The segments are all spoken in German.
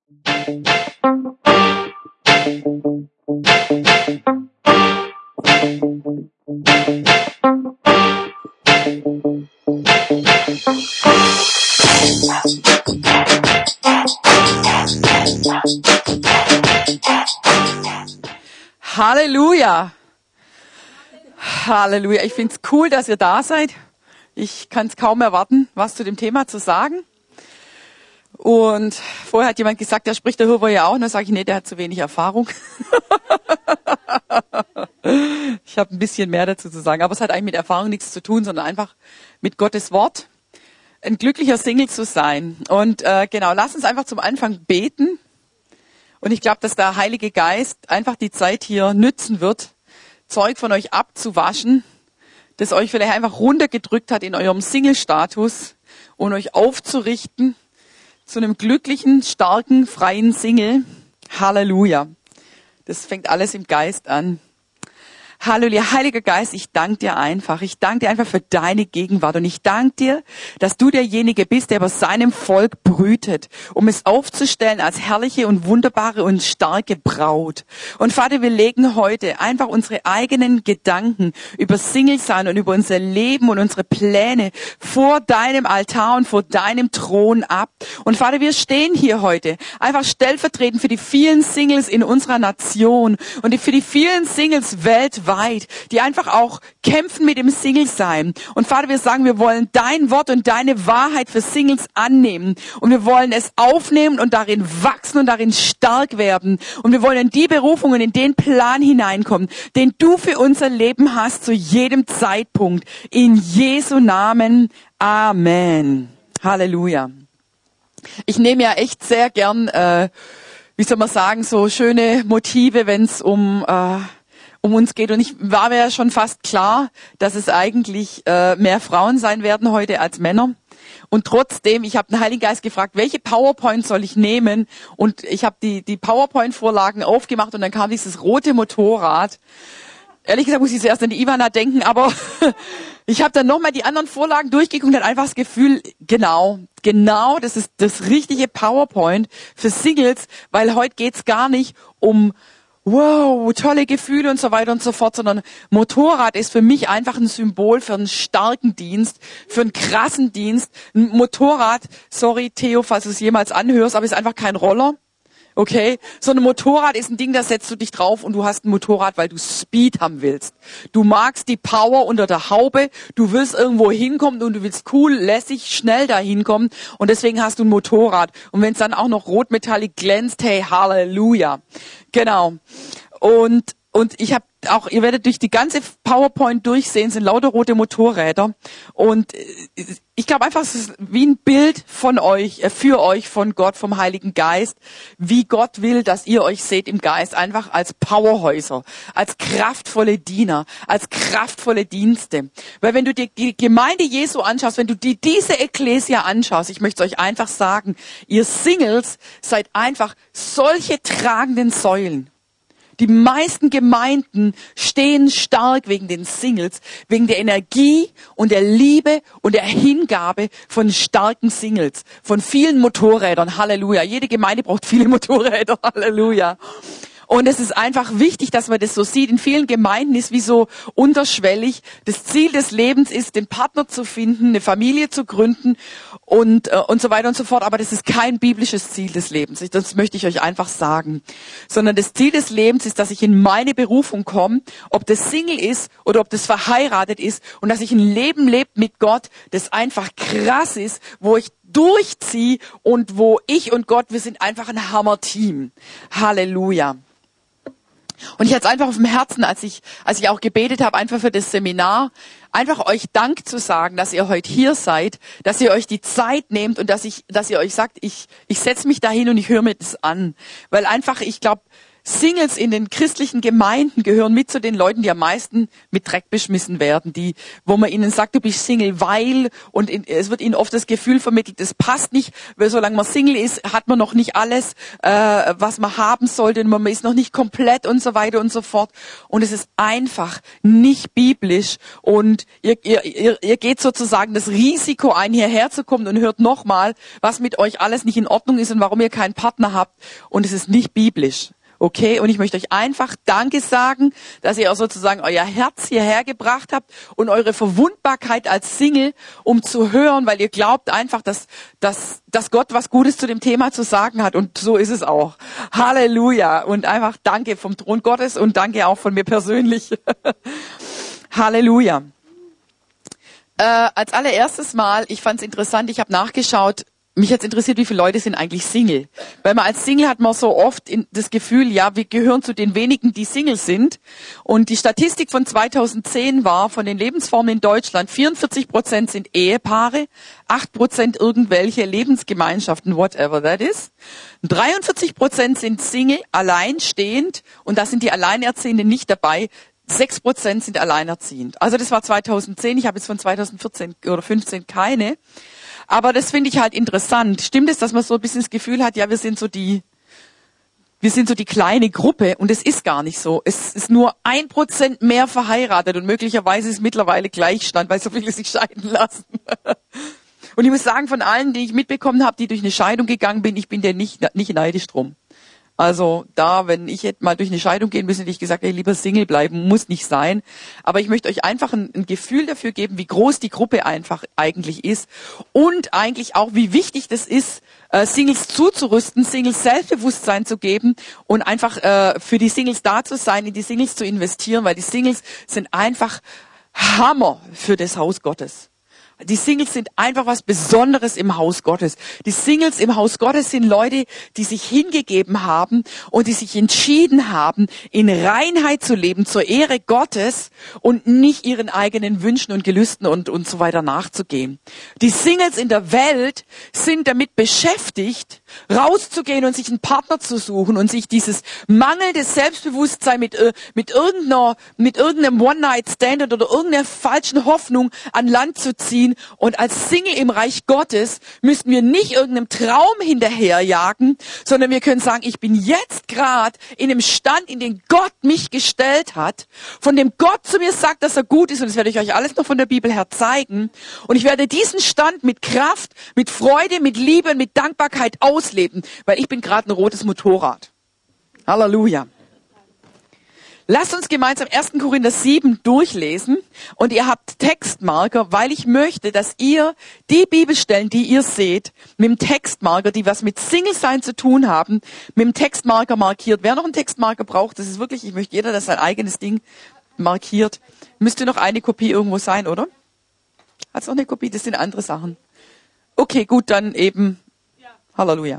Halleluja. Halleluja. Ich finde es cool, dass ihr da seid. Ich kann es kaum erwarten, was zu dem Thema zu sagen. Und vorher hat jemand gesagt, der spricht darüber ja auch. Und dann sage ich, nee, der hat zu wenig Erfahrung. Ich habe ein bisschen mehr dazu zu sagen. Aber es hat eigentlich mit Erfahrung nichts zu tun, sondern einfach mit Gottes Wort. Ein glücklicher Single zu sein. Und genau, lass uns einfach zum Anfang beten. Und ich glaube, dass der Heilige Geist einfach die Zeit hier nützen wird, Zeug von euch abzuwaschen, das euch vielleicht einfach runtergedrückt hat in eurem Single-Status und euch aufzurichten zu einem glücklichen, starken, freien Single. Halleluja. Das fängt alles im Geist an. Halleluja, Heiliger Geist, ich danke dir einfach. Ich danke dir einfach für deine Gegenwart. Und ich danke dir, dass du derjenige bist, der über seinem Volk brütet, um es aufzustellen als herrliche und wunderbare und starke Braut. Und Vater, wir legen heute einfach unsere eigenen Gedanken über Single-Sein und über unser Leben und unsere Pläne vor deinem Altar und vor deinem Thron ab. Und Vater, wir stehen hier heute einfach stellvertretend für die vielen Singles in unserer Nation und für die vielen Singles weltweit, die einfach auch kämpfen mit dem Single-Sein. Und Vater, wir sagen, wir wollen dein Wort und deine Wahrheit für Singles annehmen. Und wir wollen es aufnehmen und darin wachsen und darin stark werden. Und wir wollen in die Berufung und in den Plan hineinkommen, den du für unser Leben hast, zu jedem Zeitpunkt. In Jesu Namen. Amen. Halleluja. Ich nehme ja echt sehr gern, wie soll man sagen, so schöne Motive, wenn es um uns geht. Und ich war mir ja schon fast klar, dass es eigentlich mehr Frauen sein werden heute als Männer. Und trotzdem, ich habe den Heiligen Geist gefragt, welche PowerPoint soll ich nehmen? Und ich habe die PowerPoint-Vorlagen aufgemacht und dann kam dieses rote Motorrad. Ehrlich gesagt muss ich zuerst an die Ivana denken, aber ich habe dann nochmal die anderen Vorlagen durchgeguckt und hatte einfach das Gefühl, genau, das ist das richtige PowerPoint für Singles, weil heute geht's gar nicht um wow, tolle Gefühle und so weiter und so fort, sondern Motorrad ist für mich einfach ein Symbol für einen starken Dienst, für einen krassen Dienst. Ein Motorrad, sorry Theo, falls du es jemals anhörst, aber ist einfach kein Roller. Okay, so ein Motorrad ist ein Ding, da setzt du dich drauf und du hast ein Motorrad, weil du Speed haben willst. Du magst die Power unter der Haube, du willst irgendwo hinkommen und du willst cool, lässig, schnell da hinkommen und deswegen hast du ein Motorrad. Und wenn es dann auch noch rotmetallig glänzt, hey, Halleluja. Genau. Und ich habe auch, ihr werdet durch die ganze PowerPoint durchsehen, sind lauter rote Motorräder. Und ich glaube einfach, es ist wie ein Bild von euch, für euch, von Gott, vom Heiligen Geist, wie Gott will, dass ihr euch seht im Geist, einfach als Powerhäuser, als kraftvolle Diener, als kraftvolle Dienste. Weil wenn du dir die Gemeinde Jesu anschaust, wenn du dir diese Ekklesia anschaust, ich möchte es euch einfach sagen, ihr Singles seid einfach solche tragenden Säulen. Die meisten Gemeinden stehen stark wegen den Singles, wegen der Energie und der Liebe und der Hingabe von starken Singles, von vielen Motorrädern. Halleluja. Jede Gemeinde braucht viele Motorräder. Halleluja. Und es ist einfach wichtig, dass man das so sieht. In vielen Gemeinden ist wie so unterschwellig. Das Ziel des Lebens ist, den Partner zu finden, eine Familie zu gründen und so weiter und so fort. Aber das ist kein biblisches Ziel des Lebens. Das möchte ich euch einfach sagen. Sondern das Ziel des Lebens ist, dass ich in meine Berufung komme, ob das Single ist oder ob das verheiratet ist und dass ich ein Leben lebe mit Gott, das einfach krass ist, wo ich durchziehe und wo ich und Gott, wir sind einfach ein Hammer-Team. Halleluja. Und ich hatte es einfach auf dem Herzen, als ich auch gebetet habe, einfach für das Seminar, einfach euch Dank zu sagen, dass ihr heute hier seid, dass ihr euch die Zeit nehmt und dass ihr euch sagt, ich setze mich dahin und ich höre mir das an. Weil einfach, ich glaube, Singles in den christlichen Gemeinden gehören mit zu den Leuten, die am meisten mit Dreck beschmissen werden, wo man ihnen sagt, du bist Single, weil, und es wird ihnen oft das Gefühl vermittelt, das passt nicht, weil solange man Single ist, hat man noch nicht alles, was man haben sollte, und man ist noch nicht komplett und so weiter und so fort. Und es ist einfach nicht biblisch, und ihr geht sozusagen das Risiko ein, hierher zu kommen, und hört nochmal, was mit euch alles nicht in Ordnung ist und warum ihr keinen Partner habt, und es ist nicht biblisch. Okay, und ich möchte euch einfach Danke sagen, dass ihr auch sozusagen euer Herz hierher gebracht habt und eure Verwundbarkeit als Single, um zu hören, weil ihr glaubt einfach, dass Gott was Gutes zu dem Thema zu sagen hat, und so ist es auch. Halleluja, und einfach Danke vom Thron Gottes und Danke auch von mir persönlich. Halleluja. Als allererstes Mal, ich fand es interessant, ich habe nachgeschaut, mich hat's interessiert, wie viele Leute sind eigentlich Single. Weil man als Single hat man so oft das Gefühl, ja, wir gehören zu den wenigen, die Single sind. Und die Statistik von 2010 war, von den Lebensformen in Deutschland, 44% sind Ehepaare, 8% irgendwelche Lebensgemeinschaften, whatever that is. 43% sind Single, alleinstehend, und da sind die Alleinerziehenden nicht dabei. 6% sind alleinerziehend. Also das war 2010, ich habe jetzt von 2014 oder 15 keine. Aber das finde ich halt interessant. Stimmt es, dass man so ein bisschen das Gefühl hat, ja, wir sind so die kleine Gruppe, und es ist gar nicht so. Es ist nur 1% mehr verheiratet, und möglicherweise ist mittlerweile Gleichstand, weil so viele sich scheiden lassen. Und ich muss sagen, von allen, die ich mitbekommen habe, die durch eine Scheidung gegangen bin, ich bin der nicht neidisch drum. Also da, wenn ich jetzt mal durch eine Scheidung gehen müsste, hätte ich gesagt, ey, lieber Single bleiben, muss nicht sein. Aber ich möchte euch einfach ein Gefühl dafür geben, wie groß die Gruppe einfach eigentlich ist, und eigentlich auch, wie wichtig das ist, Singles zuzurüsten, Singles Selbstbewusstsein zu geben und einfach für die Singles da zu sein, in die Singles zu investieren, weil die Singles sind einfach Hammer für das Haus Gottes. Die Singles sind einfach was Besonderes im Haus Gottes. Die Singles im Haus Gottes sind Leute, die sich hingegeben haben und die sich entschieden haben, in Reinheit zu leben, zur Ehre Gottes, und nicht ihren eigenen Wünschen und Gelüsten und so weiter nachzugehen. Die Singles in der Welt sind damit beschäftigt, rauszugehen und sich einen Partner zu suchen und sich dieses mangelnde Selbstbewusstsein mit irgendeinem One-Night-Stand oder irgendeiner falschen Hoffnung an Land zu ziehen. Und als Single im Reich Gottes müssen wir nicht irgendeinem Traum hinterherjagen, sondern wir können sagen, ich bin jetzt gerade in einem Stand, in den Gott mich gestellt hat, von dem Gott zu mir sagt, dass er gut ist, und das werde ich euch alles noch von der Bibel her zeigen. Und ich werde diesen Stand mit Kraft, mit Freude, mit Liebe, mit Dankbarkeit ausleben, weil ich bin gerade ein rotes Motorrad. Halleluja. Lasst uns gemeinsam 1. Korinther 7 durchlesen, und ihr habt Textmarker, weil ich möchte, dass ihr die Bibelstellen, die ihr seht, mit dem Textmarker, die was mit Single-Sein zu tun haben, mit dem Textmarker markiert. Wer noch einen Textmarker braucht, das ist wirklich, ich möchte jeder, dass sein eigenes Ding markiert. Müsste noch eine Kopie irgendwo sein, oder? Hat's noch eine Kopie? Das sind andere Sachen. Okay, gut, dann eben. Halleluja.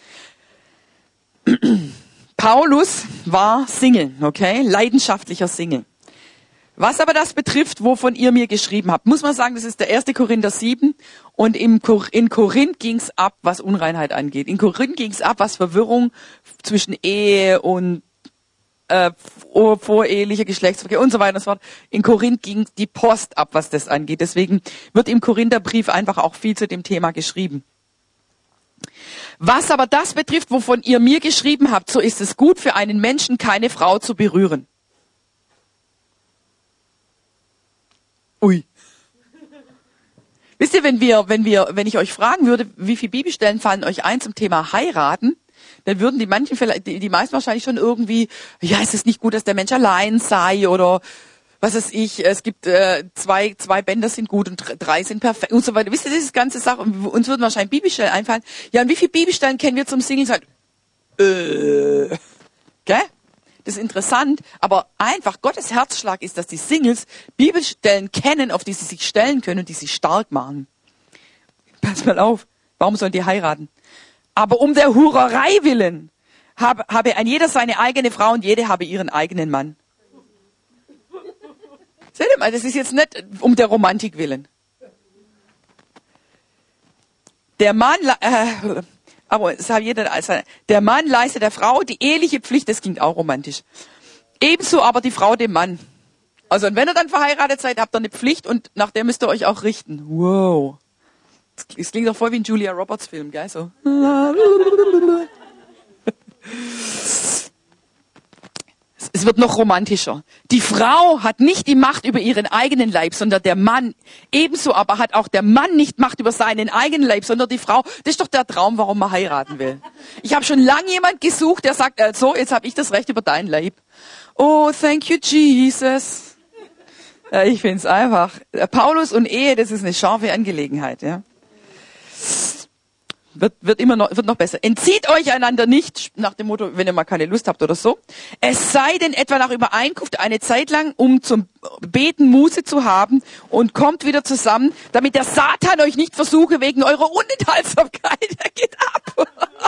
Paulus war Single, okay? Leidenschaftlicher Single. Was aber das betrifft, wovon ihr mir geschrieben habt, muss man sagen, das ist der 1. Korinther 7, und in Korinth ging's ab, was Unreinheit angeht. In Korinth ging's ab, was Verwirrung zwischen Ehe und vorehelicher Geschlechtsverkehr und so weiter und so fort. In Korinth ging die Post ab, was das angeht. Deswegen wird im Korintherbrief einfach auch viel zu dem Thema geschrieben. Was aber das betrifft, wovon ihr mir geschrieben habt, so ist es gut für einen Menschen, keine Frau zu berühren. Ui. Wisst ihr, wenn ich euch fragen würde, wie viele Bibelstellen fallen euch ein zum Thema heiraten, dann würden die meisten wahrscheinlich schon irgendwie, ja, ist es nicht gut, dass der Mensch allein sei, oder was weiß ich, es gibt zwei Bänder sind gut und 3 sind perfekt und so weiter. Wisst ihr, das ist ganze Sache, und uns würden wahrscheinlich Bibelstellen einfallen. Ja, und wie viele Bibelstellen kennen wir zum Single sein? Gell? Das ist interessant, aber einfach Gottes Herzschlag ist, dass die Singles Bibelstellen kennen, auf die sie sich stellen können und die sie stark machen. Pass mal auf, warum sollen die heiraten? Aber um der Hurerei willen habe ein jeder seine eigene Frau und jede habe ihren eigenen Mann. Seht ihr mal, das ist jetzt nicht um der Romantik willen. Der Mann, Aber es hat jeder, also der Mann leistet der Frau die eheliche Pflicht, das klingt auch romantisch. Ebenso aber die Frau dem Mann. Also und wenn ihr dann verheiratet seid, habt ihr eine Pflicht und nach der müsst ihr euch auch richten. Wow. Das klingt doch voll wie ein Julia Roberts Film, gell? So. Es wird noch romantischer. Die Frau hat nicht die Macht über ihren eigenen Leib, sondern der Mann. Ebenso aber hat auch der Mann nicht Macht über seinen eigenen Leib, sondern die Frau. Das ist doch der Traum, warum man heiraten will. Ich habe schon lange jemand gesucht, der sagt, so, jetzt habe ich das Recht über deinen Leib. Oh, thank you, Jesus. Ja, ich find's einfach. Paulus und Ehe, das ist eine scharfe Angelegenheit, ja. Wird noch besser. Entzieht euch einander nicht, nach dem Motto, wenn ihr mal keine Lust habt oder so. Es sei denn etwa nach Übereinkunft eine Zeit lang, um zum Beten Muße zu haben und kommt wieder zusammen, damit der Satan euch nicht versuche wegen eurer Unenthaltsamkeit. Er geht ab.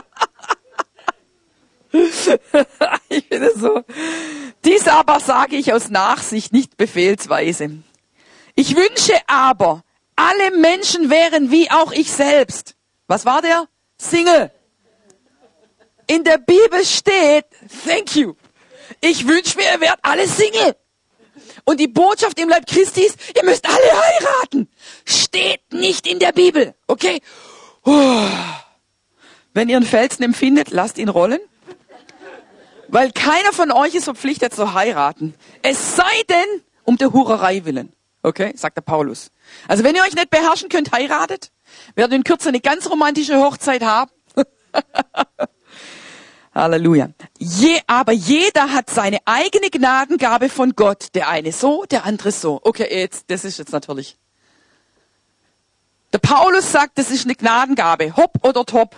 Ich finde es so. Dies aber sage ich aus Nachsicht, nicht befehlsweise. Ich wünsche aber, alle Menschen wären wie auch ich selbst. Was war der? Single. In der Bibel steht, thank you. Ich wünsche mir, ihr werdet alle Single. Und die Botschaft im Leib Christi ist, ihr müsst alle heiraten. Steht nicht in der Bibel. Okay? Wenn ihr einen Felsen empfindet, lasst ihn rollen. Weil keiner von euch ist verpflichtet zu heiraten. Es sei denn, um der Hurerei willen. Okay? Sagt der Paulus. Also wenn ihr euch nicht beherrschen könnt, heiratet. Werden in Kürze eine ganz romantische Hochzeit haben. Halleluja. Aber jeder hat seine eigene Gnadengabe von Gott. Der eine so, der andere so. Okay, das ist jetzt natürlich. Der Paulus sagt, das ist eine Gnadengabe. Hopp oder top.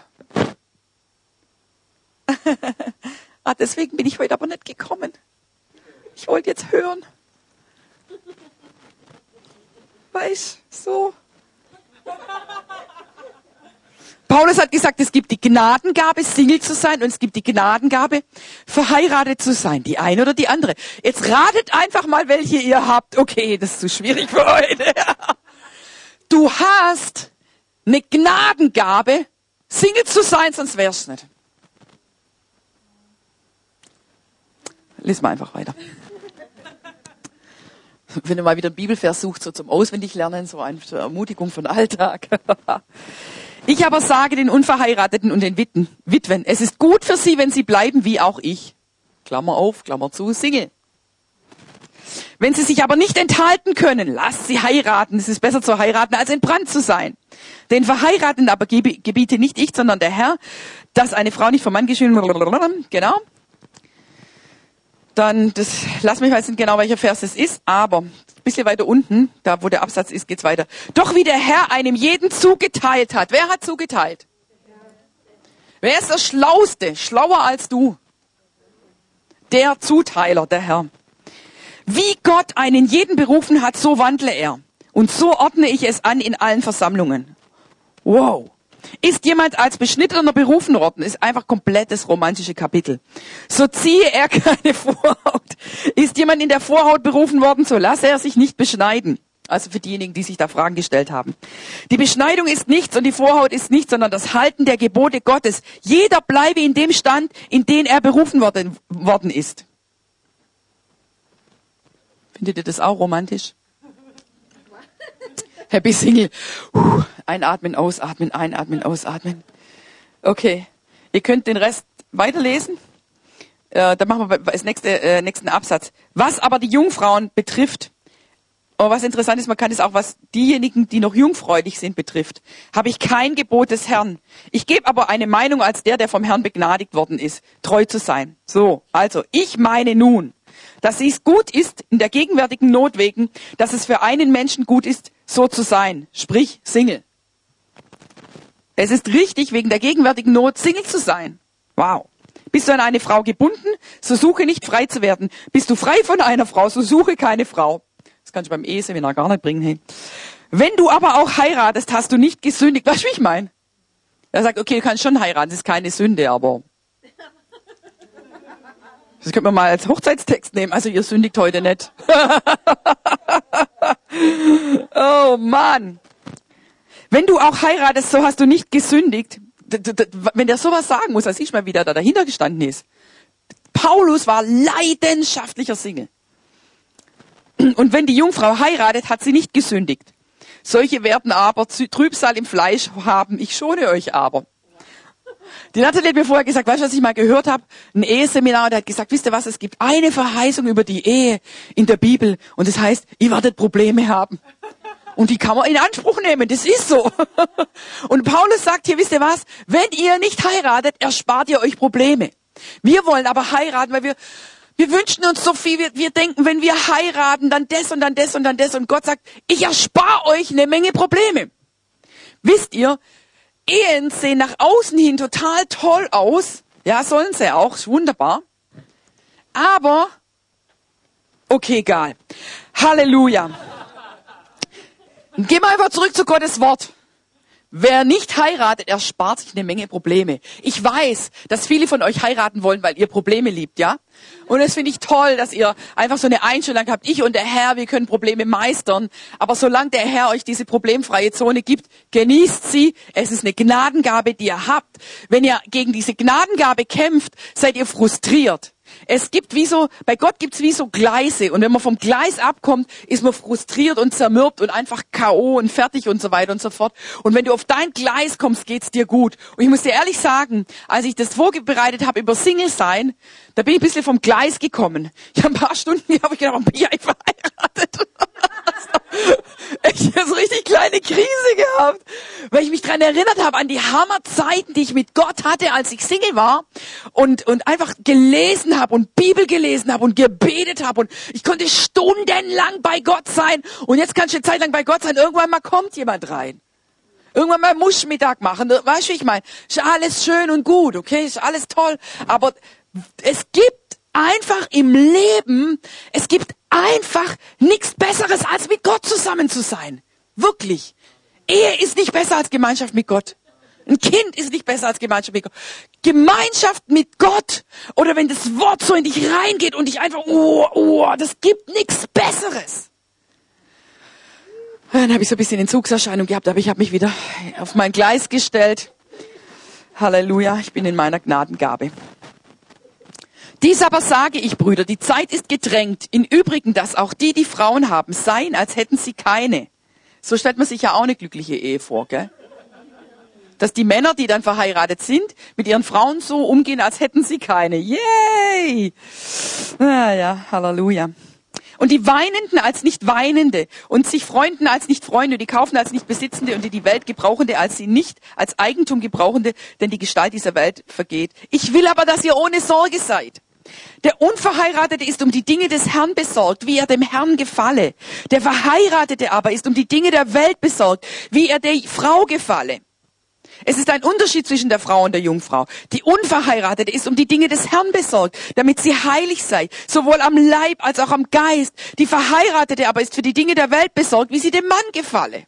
Deswegen bin ich heute aber nicht gekommen. Ich wollte jetzt hören. Weißt, so. Paulus hat gesagt, es gibt die Gnadengabe, Single zu sein, und es gibt die Gnadengabe, verheiratet zu sein. Die eine oder die andere. Jetzt ratet einfach mal, welche ihr habt. Okay, das ist zu schwierig für heute. Du hast eine Gnadengabe, Single zu sein, sonst wär's nicht. Lies mal einfach weiter. Wenn ihr mal wieder einen Bibelvers sucht, so zum Auswendiglernen, so eine Ermutigung von Alltag. Ich aber sage den Unverheirateten und den Witwen, es ist gut für sie, wenn sie bleiben, wie auch ich. Klammer auf, Klammer zu, Single. Wenn sie sich aber nicht enthalten können, lasst sie heiraten. Es ist besser zu heiraten, als entbrannt zu sein. Den Verheirateten aber gebiete nicht ich, sondern der Herr, dass eine Frau nicht vom Mann geschieden wird. Genau. Dann, lass mich wissen genau, welcher Vers es ist, aber ein bisschen weiter unten, da wo der Absatz ist, geht's weiter. Doch wie der Herr einem jeden zugeteilt hat. Wer hat zugeteilt? Wer ist der Schlauste? Schlauer als du? Der Zuteiler, der Herr. Wie Gott einen jeden berufen hat, so wandle er. Und so ordne ich es an in allen Versammlungen. Wow. Ist jemand als Beschnittener berufen worden, ist einfach komplettes romantische Kapitel. So ziehe er keine Vorhaut. Ist jemand in der Vorhaut berufen worden, so lasse er sich nicht beschneiden. Also für diejenigen, die sich da Fragen gestellt haben. Die Beschneidung ist nichts und die Vorhaut ist nichts, sondern das Halten der Gebote Gottes. Jeder bleibe in dem Stand, in den er berufen worden ist. Findet ihr das auch romantisch? Happy Single. Einatmen, ausatmen, einatmen, ausatmen. Okay, ihr könnt den Rest weiterlesen. Dann machen wir als nächsten Absatz. Was aber die Jungfrauen betrifft, und was interessant ist, man kann es auch, was diejenigen, die noch jungfräulich sind, betrifft, habe ich kein Gebot des Herrn. Ich gebe aber eine Meinung als der vom Herrn begnadigt worden ist, treu zu sein. So, also, ich meine nun, dass es gut ist, in der gegenwärtigen Not wegen, dass es für einen Menschen gut ist, so zu sein, sprich Single. Es ist richtig, wegen der gegenwärtigen Not Single zu sein. Wow. Bist du an eine Frau gebunden, so suche nicht frei zu werden. Bist du frei von einer Frau, so suche keine Frau. Das kannst du beim Eheseminar gar nicht bringen. Hey. Wenn du aber auch heiratest, hast du nicht gesündigt. Weißt du, wie ich meine? Er sagt, okay, du kannst schon heiraten, das ist keine Sünde, aber das könnte man mal als Hochzeitstext nehmen. Also ihr sündigt heute nicht. Oh Mann. Wenn du auch heiratest, so hast du nicht gesündigt. wenn der sowas sagen muss, dann siehst du mal, wie der da dahinter gestanden ist. Paulus war leidenschaftlicher Single. Und wenn die Jungfrau heiratet, hat sie nicht gesündigt. Solche werden aber Trübsal im Fleisch haben. Ich schone euch aber. Die Nathalie hat mir vorher gesagt, weißt du, was ich mal gehört habe? Ein Eheseminar, und der hat gesagt, wisst ihr was, es gibt eine Verheißung über die Ehe in der Bibel. Und das heißt, ihr werdet Probleme haben. Und die kann man in Anspruch nehmen, das ist so. Und Paulus sagt hier, wisst ihr was, wenn ihr nicht heiratet, erspart ihr euch Probleme. Wir wollen aber heiraten, weil wir wünschen uns so viel, wir denken, wenn wir heiraten, dann das und dann das und dann das. Und Gott sagt, ich erspare euch eine Menge Probleme. Wisst ihr, Ehen sehen nach außen hin total toll aus. Ja, sollen sie auch, ist wunderbar. Aber, okay, egal. Halleluja. Geh mal einfach zurück zu Gottes Wort. Wer nicht heiratet, erspart sich eine Menge Probleme. Ich weiß, dass viele von euch heiraten wollen, weil ihr Probleme liebt, ja? Und das finde ich toll, dass ihr einfach so eine Einstellung habt. Ich und der Herr, wir können Probleme meistern. Aber solange der Herr euch diese problemfreie Zone gibt, genießt sie. Es ist eine Gnadengabe, die ihr habt. Wenn ihr gegen diese Gnadengabe kämpft, seid ihr frustriert. Es gibt bei Gott gibt's wie so Gleise. Und wenn man vom Gleis abkommt, ist man frustriert und zermürbt und einfach K.O. und fertig und so weiter und so fort. Und wenn du auf dein Gleis kommst, geht's dir gut. Und ich muss dir ehrlich sagen, als ich das vorbereitet habe über Single sein, da bin ich ein bisschen vom Gleis gekommen. Ich habe ein paar Stunden, habe ich gedacht, warum bin ich eigentlich verheiratet? Ich habe so richtig kleine Krise gehabt, weil ich mich daran erinnert habe an die Hammerzeiten, die ich mit Gott hatte, als ich Single war und einfach gelesen habe und Bibel gelesen habe und gebetet habe und ich konnte stundenlang bei Gott sein und jetzt kannst du eine Zeit lang bei Gott sein, irgendwann mal kommt jemand rein. Irgendwann mal Muschmittag machen, weißt du, wie ich meine? Ist alles schön und gut, okay, ist alles toll, aber es gibt einfach im Leben, es gibt einfach nichts Besseres, als mit Gott zusammen zu sein. Wirklich. Ehe ist nicht besser als Gemeinschaft mit Gott. Ein Kind ist nicht besser als Gemeinschaft mit Gott. Gemeinschaft mit Gott, oder wenn das Wort so in dich reingeht und dich einfach, das gibt nichts Besseres. Dann habe ich so ein bisschen Entzugserscheinung gehabt, aber ich habe mich wieder auf mein Gleis gestellt. Halleluja, ich bin in meiner Gnadengabe. Dies aber sage ich, Brüder, die Zeit ist gedrängt. Im Übrigen, dass auch die Frauen haben, seien, als hätten sie keine. So stellt man sich ja auch eine glückliche Ehe vor, gell? Dass die Männer, die dann verheiratet sind, mit ihren Frauen so umgehen, als hätten sie keine. Yay! Ja, Halleluja. Und die Weinenden als nicht Weinende und sich Freunden als nicht Freunde, die Kaufen als nicht Besitzende und die Welt Gebrauchende als sie nicht als Eigentum Gebrauchende, denn die Gestalt dieser Welt vergeht. Ich will aber, dass ihr ohne Sorge seid. Der Unverheiratete ist um die Dinge des Herrn besorgt, wie er dem Herrn gefalle. Der Verheiratete aber ist um die Dinge der Welt besorgt, wie er der Frau gefalle. Es ist ein Unterschied zwischen der Frau und der Jungfrau. Die Unverheiratete ist um die Dinge des Herrn besorgt, damit sie heilig sei, sowohl am Leib als auch am Geist. Die Verheiratete aber ist für die Dinge der Welt besorgt, wie sie dem Mann gefalle.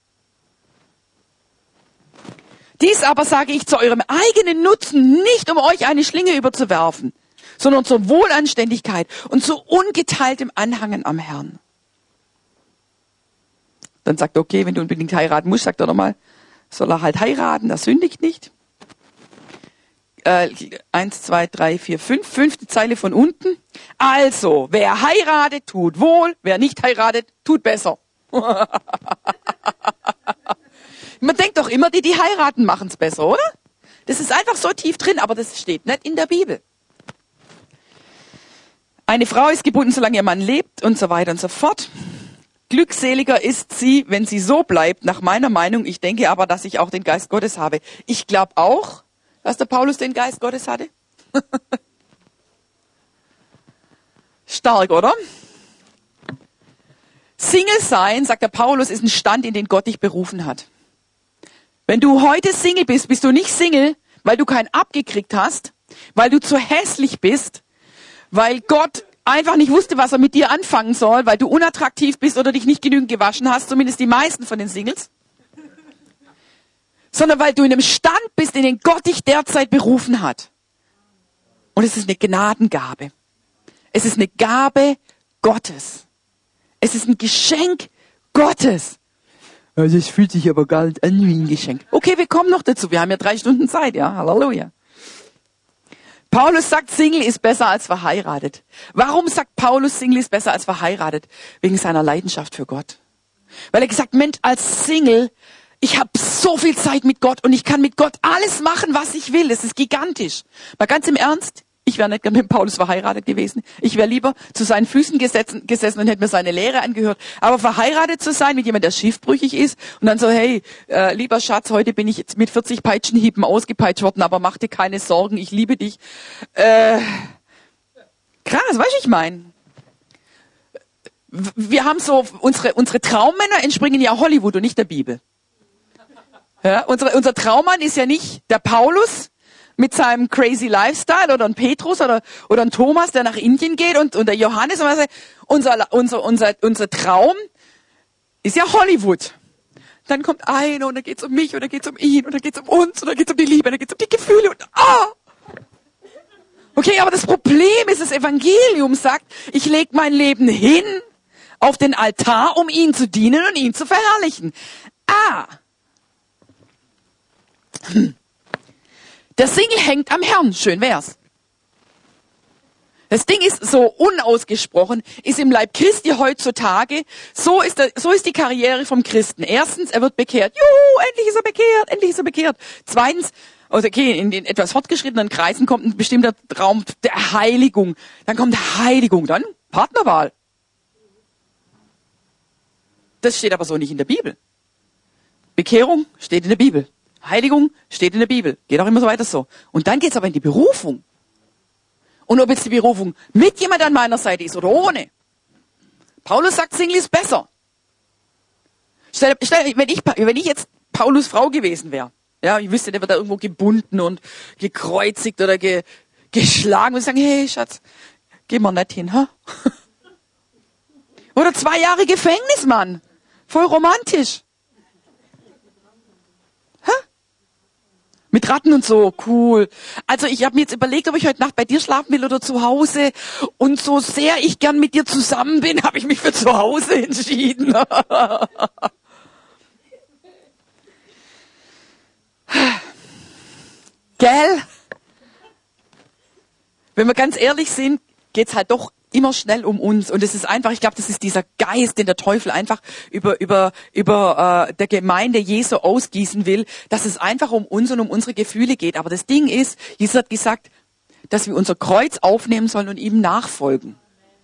Dies aber sage ich zu eurem eigenen Nutzen, nicht um euch eine Schlinge überzuwerfen, sondern zur Wohlanständigkeit und zu ungeteiltem Anhangen am Herrn. Dann sagt er, okay, wenn du unbedingt heiraten musst, sagt er nochmal, soll er halt heiraten, er sündigt nicht. 1, 2, 3, 4, 5, fünfte Zeile von unten. Also, wer heiratet, tut wohl, wer nicht heiratet, tut besser. Man denkt doch immer, die heiraten, machen es besser, oder? Das ist einfach so tief drin, aber das steht nicht in der Bibel. Eine Frau ist gebunden, solange ihr Mann lebt und so weiter und so fort. Glückseliger ist sie, wenn sie so bleibt, nach meiner Meinung. Ich denke aber, dass ich auch den Geist Gottes habe. Ich glaube auch, dass der Paulus den Geist Gottes hatte. Stark, oder? Single sein, sagt der Paulus, ist ein Stand, in den Gott dich berufen hat. Wenn du heute Single bist, bist du nicht Single, weil du keinen abgekriegt hast, weil du zu hässlich bist, weil Gott einfach nicht wusste, was er mit dir anfangen soll, weil du unattraktiv bist oder dich nicht genügend gewaschen hast, zumindest die meisten von den Singles. Sondern weil du in einem Stand bist, in den Gott dich derzeit berufen hat. Und es ist eine Gnadengabe. Es ist eine Gabe Gottes. Es ist ein Geschenk Gottes. Also es fühlt sich aber gar nicht an wie ein Geschenk. Okay, wir kommen noch dazu. Wir haben ja 3 Stunden Zeit, ja. Halleluja. Paulus sagt, Single ist besser als verheiratet. Warum sagt Paulus, Single ist besser als verheiratet? Wegen seiner Leidenschaft für Gott. Weil er gesagt, Mensch, als Single, ich habe so viel Zeit mit Gott und ich kann mit Gott alles machen, was ich will. Das ist gigantisch. Mal ganz im Ernst, ich wäre nicht gern mit Paulus verheiratet gewesen. Ich wäre lieber zu seinen Füßen gesessen und hätte mir seine Lehre angehört. Aber verheiratet zu sein mit jemandem, der schiffbrüchig ist und dann so, hey, lieber Schatz, heute bin ich jetzt mit 40 Peitschenhieben ausgepeitscht worden, aber mach dir keine Sorgen, ich liebe dich. Krass, weißt du, ich meine? Wir haben so, unsere Traummänner entspringen ja Hollywood und nicht der Bibel. Ja, unser Traummann ist ja nicht der Paulus mit seinem crazy Lifestyle oder ein Petrus oder ein Thomas, der nach Indien geht und der Johannes. Unser Traum ist ja Hollywood. Dann kommt einer und dann geht's um mich und dann geht's um ihn und dann geht's um uns und dann geht's um die Liebe und dann geht's um die Gefühle und Okay, aber das Problem ist, das Evangelium sagt, ich leg mein Leben hin auf den Altar, um ihn zu dienen und ihn zu verherrlichen. Der Single hängt am Herrn. Schön wär's. Das Ding ist so unausgesprochen, ist im Leib Christi heutzutage, so ist die Karriere vom Christen. Erstens, er wird bekehrt. Juhu, endlich ist er bekehrt, endlich ist er bekehrt. Zweitens, also okay, in den etwas fortgeschrittenen Kreisen kommt ein bestimmter Traum der Heiligung. Dann kommt Heiligung, dann Partnerwahl. Das steht aber so nicht in der Bibel. Bekehrung steht in der Bibel. Heiligung steht in der Bibel. Geht auch immer so weiter so. Und dann geht's aber in die Berufung. Und ob jetzt die Berufung mit jemand an meiner Seite ist oder ohne. Paulus sagt, Single ist besser. Wenn ich jetzt Paulus Frau gewesen wäre, ja, ich wüsste, der wird da irgendwo gebunden und gekreuzigt oder geschlagen und sagen, hey Schatz, geh mal nicht hin, ha? Oder 2 Jahre Gefängnis, Mann. Voll romantisch. Mit Ratten und so, cool. Also ich habe mir jetzt überlegt, ob ich heute Nacht bei dir schlafen will oder zu Hause. Und so sehr ich gern mit dir zusammen bin, habe ich mich für zu Hause entschieden. Gell? Wenn wir ganz ehrlich sind, geht's halt doch immer schnell um uns. Und es ist einfach, ich glaube, das ist dieser Geist, den der Teufel einfach über der Gemeinde Jesu ausgießen will, dass es einfach um uns und um unsere Gefühle geht. Aber das Ding ist, Jesus hat gesagt, dass wir unser Kreuz aufnehmen sollen und ihm nachfolgen.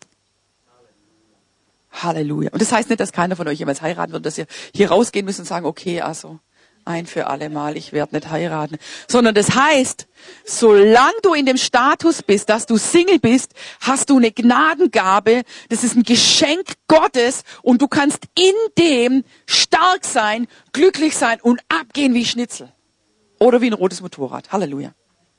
Halleluja. Und das heißt nicht, dass keiner von euch jemals heiraten wird, dass ihr hier rausgehen müsst und sagen, okay, also ein für alle Mal, ich werde nicht heiraten. Sondern das heißt, solange du in dem Status bist, dass du Single bist, hast du eine Gnadengabe. Das ist ein Geschenk Gottes und du kannst in dem stark sein, glücklich sein und abgehen wie Schnitzel. Oder wie ein rotes Motorrad. Halleluja.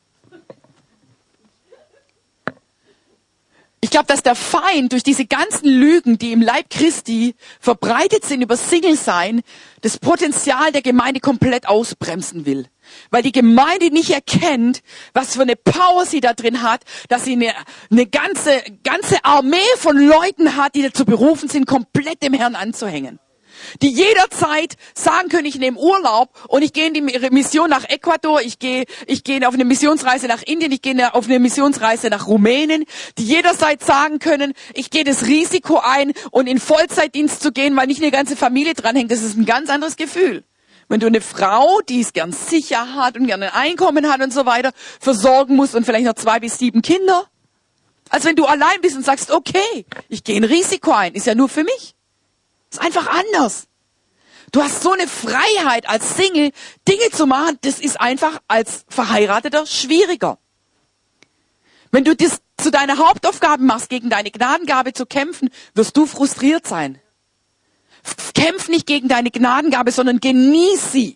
Ich glaube, dass der Feind durch diese ganzen Lügen, die im Leib Christi verbreitet sind über Single-Sein, das Potenzial der Gemeinde komplett ausbremsen will. Weil die Gemeinde nicht erkennt, was für eine Power sie da drin hat, dass sie eine ganze Armee von Leuten hat, die dazu berufen sind, komplett dem Herrn anzuhängen. Die jederzeit sagen können, ich nehme Urlaub und ich gehe in die Mission nach Ecuador, ich gehe auf eine Missionsreise nach Indien, ich gehe auf eine Missionsreise nach Rumänien, die jederzeit sagen können, ich gehe das Risiko ein und in Vollzeitdienst zu gehen, weil nicht eine ganze Familie dranhängt, das ist ein ganz anderes Gefühl. Wenn du eine Frau, die es gern sicher hat und gern ein Einkommen hat und so weiter, versorgen musst und vielleicht noch 2 bis 7 Kinder, als wenn du allein bist und sagst, okay, ich gehe ein Risiko ein, ist ja nur für mich. Ist einfach anders. Du hast so eine Freiheit als Single, Dinge zu machen, das ist einfach als Verheirateter schwieriger. Wenn du das zu deiner Hauptaufgabe machst, gegen deine Gnadengabe zu kämpfen, wirst du frustriert sein. Kämpf nicht gegen deine Gnadengabe, sondern genieß sie.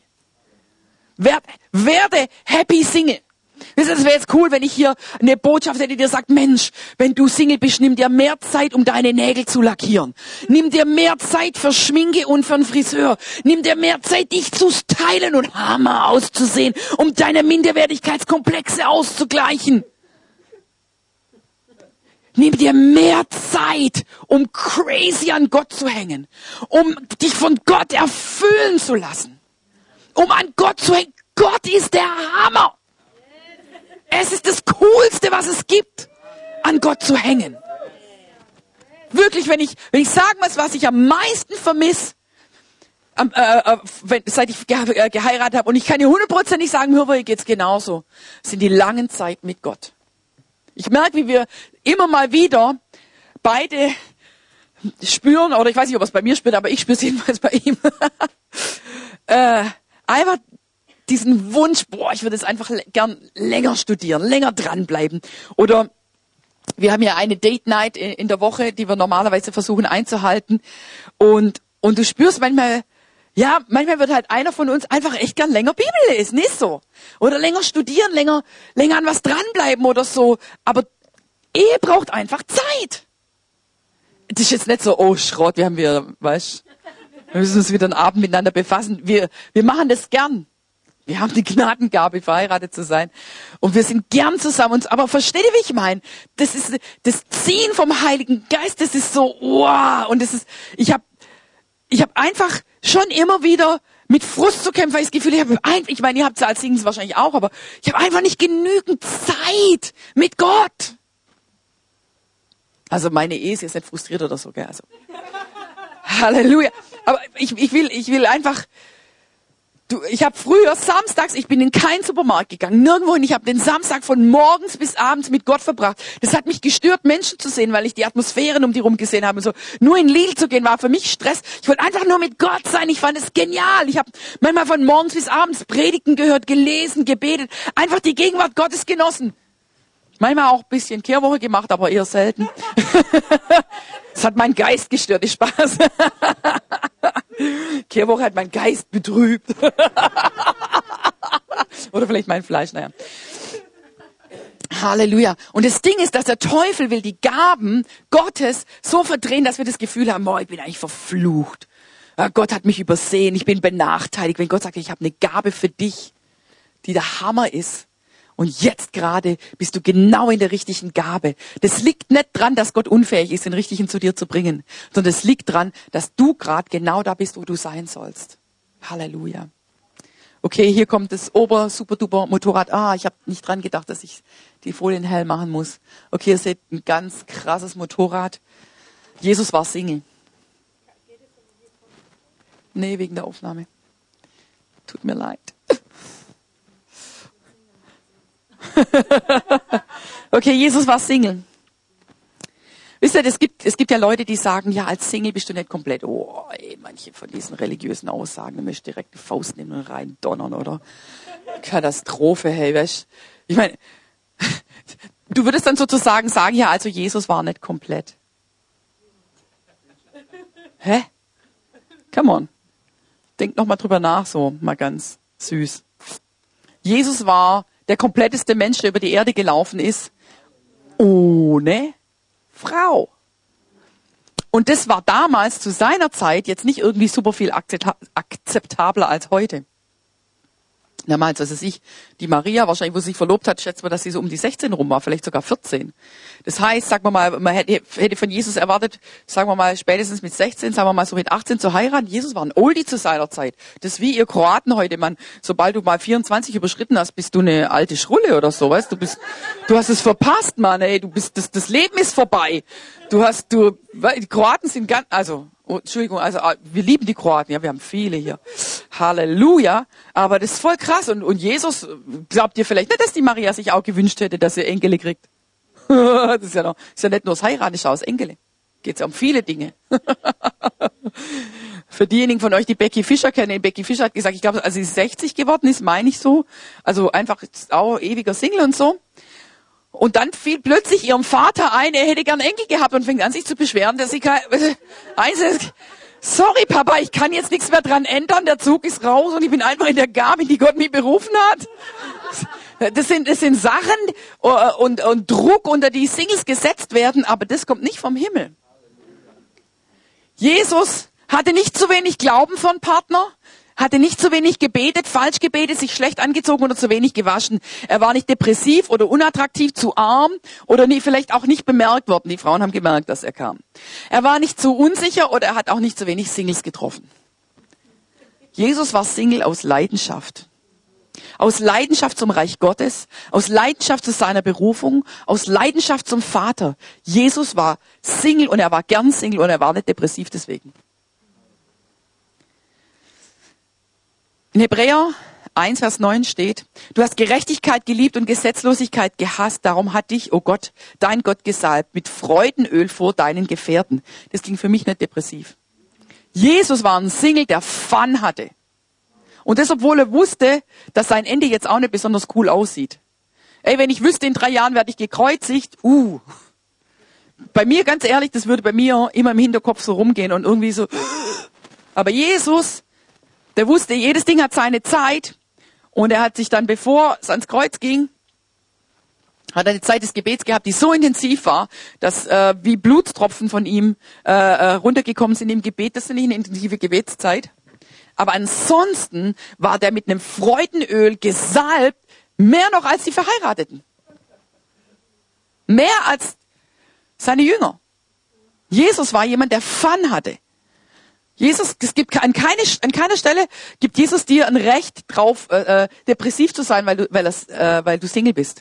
Werde happy Single. Es wäre jetzt cool, wenn ich hier eine Botschaft hätte, die dir sagt, Mensch, wenn du Single bist, nimm dir mehr Zeit, um deine Nägel zu lackieren. Nimm dir mehr Zeit für Schminke und für einen Friseur. Nimm dir mehr Zeit, dich zu stylen und Hammer auszusehen, um deine Minderwertigkeitskomplexe auszugleichen. Nimm dir mehr Zeit, um crazy an Gott zu hängen, um dich von Gott erfüllen zu lassen, um an Gott zu hängen. Gott ist der Hammer. Es ist das Coolste, was es gibt, an Gott zu hängen. Wirklich, wenn ich sagen muss, was ich am meisten vermisse, seit ich geheiratet habe, und ich kann dir 100% sagen, mir geht's genauso, sind die langen Zeit mit Gott. Ich merke, wie wir immer mal wieder beide spüren, oder ich weiß nicht, ob er es bei mir spürt, aber ich spüre es jedenfalls bei ihm. Einfach diesen Wunsch, ich würde es einfach gern länger studieren, länger dranbleiben. Oder wir haben ja eine Date Night in der Woche, die wir normalerweise versuchen einzuhalten. Und du spürst manchmal wird halt einer von uns einfach echt gern länger Bibel lesen, ist so. Oder länger studieren, länger an was dranbleiben oder so. Aber Ehe braucht einfach Zeit. Das ist jetzt nicht so, oh Schrott, wir müssen uns wieder einen Abend miteinander befassen. Wir machen das gern. Wir haben die Gnadengabe, verheiratet zu sein. Und wir sind gern zusammen. Aber versteht ihr, wie ich meine? Das ist das Ziehen vom Heiligen Geist, das ist so, wow. Und ich hab einfach schon immer wieder mit Frust zu kämpfen, weil ich das Gefühl habe, ich meine, ihr habt es als Singles wahrscheinlich auch, aber ich habe einfach nicht genügend Zeit mit Gott. Also meine Ehe ist jetzt nicht frustriert oder so, gell? Also, Halleluja. Aber ich will einfach, ich habe früher samstags, ich bin in keinen Supermarkt gegangen, nirgendwo hin. Ich habe den Samstag von morgens bis abends mit Gott verbracht. Das hat mich gestört, Menschen zu sehen, weil ich die Atmosphären um die rum gesehen habe und so. Nur in Lidl zu gehen war für mich Stress. Ich wollte einfach nur mit Gott sein. Ich fand es genial. Ich habe manchmal von morgens bis abends Predigten gehört, gelesen, gebetet. Einfach die Gegenwart Gottes genossen. Manchmal auch ein bisschen Kehrwoche gemacht, aber eher selten. Das hat meinen Geist gestört, ist Spaß. Kehrwoche hat meinen Geist betrübt. Oder vielleicht mein Fleisch, naja. Halleluja. Und das Ding ist, dass der Teufel will die Gaben Gottes so verdrehen, dass wir das Gefühl haben, ich bin eigentlich verflucht. Gott hat mich übersehen, ich bin benachteiligt. Wenn Gott sagt, ich habe eine Gabe für dich, die der Hammer ist. Und jetzt gerade bist du genau in der richtigen Gabe. Das liegt nicht dran, dass Gott unfähig ist, den Richtigen zu dir zu bringen, sondern es liegt dran, dass du gerade genau da bist, wo du sein sollst. Halleluja. Okay, hier kommt das super-duper Motorrad. Ich habe nicht dran gedacht, dass ich die Folien hell machen muss. Okay, ihr seht ein ganz krasses Motorrad. Jesus war Single. Nee, wegen der Aufnahme. Tut mir leid. Okay, Jesus war Single. Wisst ihr, es gibt ja Leute, die sagen, ja, als Single bist du nicht komplett. Manche von diesen religiösen Aussagen, du möchtest direkt die Faust nehmen und rein donnern, oder? Katastrophe, hey, weißt du? Ich meine, du würdest dann sozusagen sagen, ja, also Jesus war nicht komplett. Hä? Come on. Denk noch mal drüber nach, so, mal ganz süß. Jesus war der kompletteste Mensch, der über die Erde gelaufen ist, ohne Frau. Und das war damals zu seiner Zeit jetzt nicht irgendwie super viel akzeptabler als heute. Damals, die Maria, wahrscheinlich, wo sie sich verlobt hat, schätzt man, dass sie so um die 16 rum war, vielleicht sogar 14. Das heißt, sagen wir mal, man hätte von Jesus erwartet, sagen wir mal, spätestens mit 16, sagen wir mal so mit 18 zu heiraten. Jesus war ein Oldie zu seiner Zeit. Das ist wie ihr Kroaten heute, sobald du mal 24 überschritten hast, bist du eine alte Schrulle oder so, weißt du, du hast es verpasst, Mann, ey, das Leben ist vorbei. Die Kroaten sind Entschuldigung, wir lieben die Kroaten, ja, wir haben viele hier. Halleluja, aber das ist voll krass und Jesus, glaubt ihr vielleicht nicht, dass die Maria sich auch gewünscht hätte, dass sie Engele kriegt? Das ist ja nicht nur das Heiraten, das ist auch das Engele. Geht's ja um viele Dinge. Für diejenigen von euch, die Becky Fischer kennen, Becky Fischer hat gesagt, ich glaube, als sie 60 geworden ist, meine ich so, also einfach auch ewiger Single und so. Und dann fiel plötzlich ihrem Vater ein, er hätte gern Enkel gehabt und fängt an, sich zu beschweren, dass sie sorry Papa, ich kann jetzt nichts mehr dran ändern, der Zug ist raus und ich bin einfach in der Gabe, die Gott mich berufen hat. Das sind Sachen und Druck, unter die Singles gesetzt werden, aber das kommt nicht vom Himmel. Jesus hatte nicht zu wenig Glauben für einen Partner. hatte nicht zu wenig gebetet, falsch gebetet, sich schlecht angezogen oder zu wenig gewaschen. Er war nicht depressiv oder unattraktiv, zu arm oder vielleicht auch nicht bemerkt worden. Die Frauen haben gemerkt, dass er kam. Er war nicht zu unsicher oder er hat auch nicht zu wenig Singles getroffen. Jesus war Single aus Leidenschaft. Aus Leidenschaft zum Reich Gottes, aus Leidenschaft zu seiner Berufung, aus Leidenschaft zum Vater. Jesus war Single und er war gern Single und er war nicht depressiv deswegen. In Hebräer 1, Vers 9 steht, du hast Gerechtigkeit geliebt und Gesetzlosigkeit gehasst, darum hat dich, oh Gott, dein Gott gesalbt mit Freudenöl vor deinen Gefährten. Das klingt für mich nicht depressiv. Jesus war ein Single, der Fun hatte. Und das, obwohl er wusste, dass sein Ende jetzt auch nicht besonders cool aussieht. Ey, wenn ich wüsste, in 3 Jahren werde ich gekreuzigt, Bei mir, ganz ehrlich, das würde bei mir immer im Hinterkopf so rumgehen und irgendwie so. Aber Jesus, der wusste, jedes Ding hat seine Zeit. Und er hat sich dann, bevor es ans Kreuz ging, hat eine Zeit des Gebets gehabt, die so intensiv war, dass wie Blutstropfen von ihm runtergekommen sind im Gebet. Das ist nicht eine intensive Gebetszeit. Aber ansonsten war der mit einem Freudenöl gesalbt, mehr noch als die Verheirateten. Mehr als seine Jünger. Jesus war jemand, der Fun hatte. Jesus, es gibt an keiner Stelle gibt Jesus dir ein Recht drauf, depressiv zu sein, weil du Single bist.